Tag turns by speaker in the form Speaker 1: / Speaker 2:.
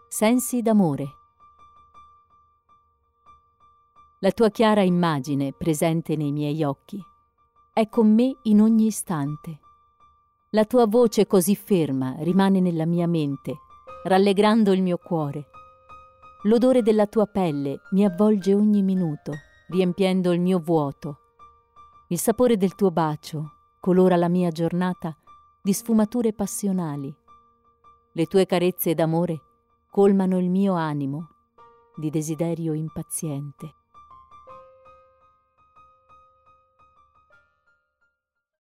Speaker 1: Sensi d'amore. La tua chiara immagine, presente nei miei occhi, è con me in ogni istante. La tua voce così ferma rimane nella mia mente, rallegrando il mio cuore. L'odore della tua pelle mi avvolge ogni minuto, riempiendo il mio vuoto. Il sapore del tuo bacio colora la mia giornata di sfumature passionali. Le tue carezze d'amore colmano il mio animo di desiderio impaziente.